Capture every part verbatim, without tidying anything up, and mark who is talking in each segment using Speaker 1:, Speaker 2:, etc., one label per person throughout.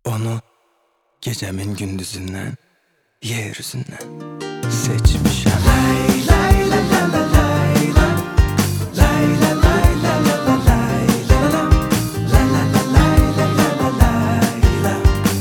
Speaker 1: Onu gecemin gündüzünden, yeryüzünden seçmişim. Lay lay la la la lay la. Lay la lay la la la lay la la. La la la lay la la la lay la.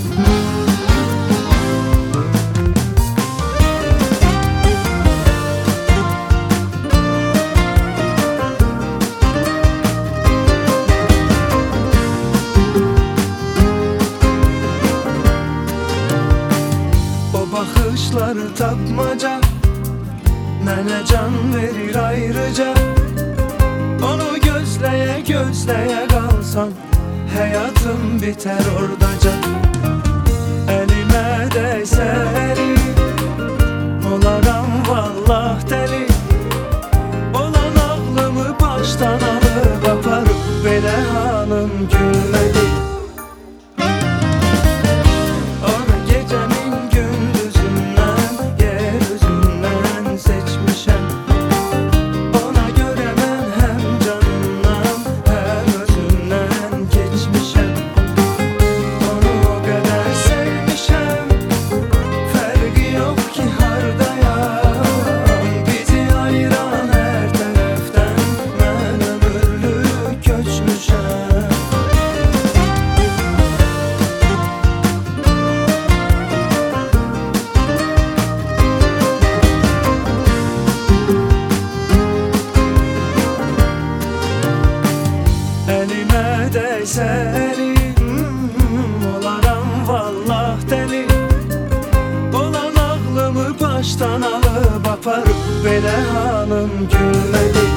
Speaker 1: Bakışları tapmaca, mənə can verir ayrıca. Onu gözleye gözleye kalsam, hayatım biter oradaca. Elime değse eli, olaram vallah deli. Olan ağlımı baştan alıp aparıp, belə halım gülmedi. Elime değse elim, olaram vallah deli. Olan ağlımı baştan alıp aparıp, belə halım gülmedi.